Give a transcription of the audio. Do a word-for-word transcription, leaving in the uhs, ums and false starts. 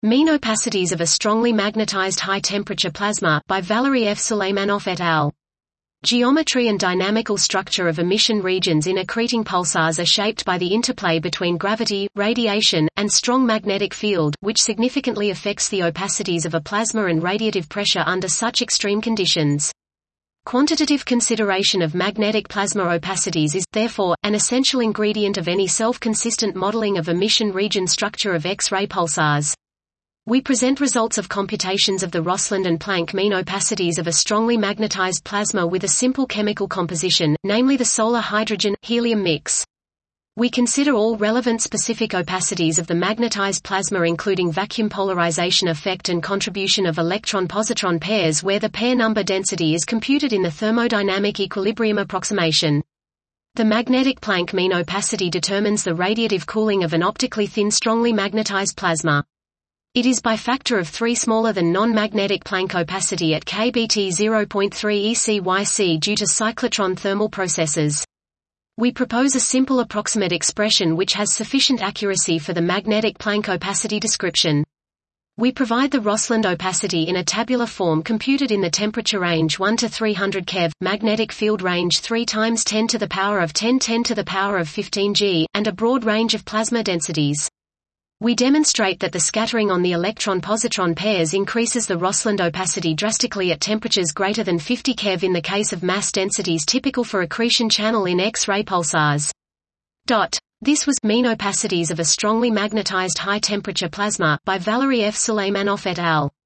Mean opacities of a strongly magnetized high-temperature plasma by Valery F. Suleimanov et al. Geometry and dynamical structure of emission regions in accreting pulsars are shaped by the interplay between gravity, radiation, and strong magnetic field, which significantly affects the opacities of a plasma and radiative pressure under such extreme conditions. Quantitative consideration of magnetic plasma opacities is, therefore, an essential ingredient of any self-consistent modeling of emission region structure of X-ray pulsars. We present results of computations of the Rosland and Planck mean opacities of a strongly magnetized plasma with a simple chemical composition, namely the solar hydrogen-helium mix. We consider all relevant specific opacities of the magnetized plasma including vacuum polarization effect and contribution of electron-positron pairs where the pair number density is computed in the thermodynamic equilibrium approximation. The magnetic Planck mean opacity determines the radiative cooling of an optically thin strongly magnetized plasma. It is by factor of three smaller than non-magnetic Planck opacity at K B T zero point three E C Y C due to cyclotron thermal processes. We propose a simple approximate expression which has sufficient accuracy for the magnetic Planck opacity description. We provide the Rosland opacity in a tabular form computed in the temperature range one to three hundred keV, magnetic field range three times ten to the power of ten ten to the power of fifteen G, and a broad range of plasma densities. We demonstrate that the scattering on the electron-positron pairs increases the Rosland opacity drastically at temperatures greater than fifty keV in the case of mass densities typical for accretion channel in X-ray pulsars. Dot. This was Mean opacities of a strongly magnetized high-temperature plasma by Valery F. Suleimanov et al.